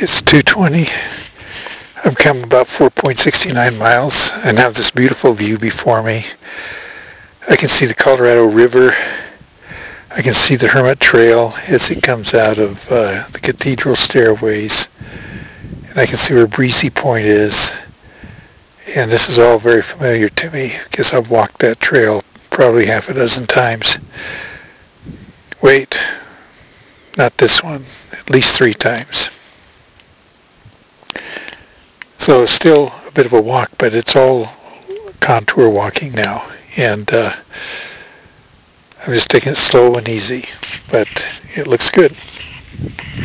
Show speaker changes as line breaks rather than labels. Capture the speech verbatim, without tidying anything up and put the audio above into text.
It's two twenty. I've come about four point six nine miles and have this beautiful view before me. I can see the Colorado River. I can see the Hermit Trail as it comes out of uh, the cathedral stairways. And I can see where Breezy Point is. And this is all very familiar to me because I've walked that trail probably half a dozen times. Wait, not this one, at least three times. So it's still a bit of a walk, but it's all contour walking now. And uh, I'm just taking it slow and easy, but it looks good.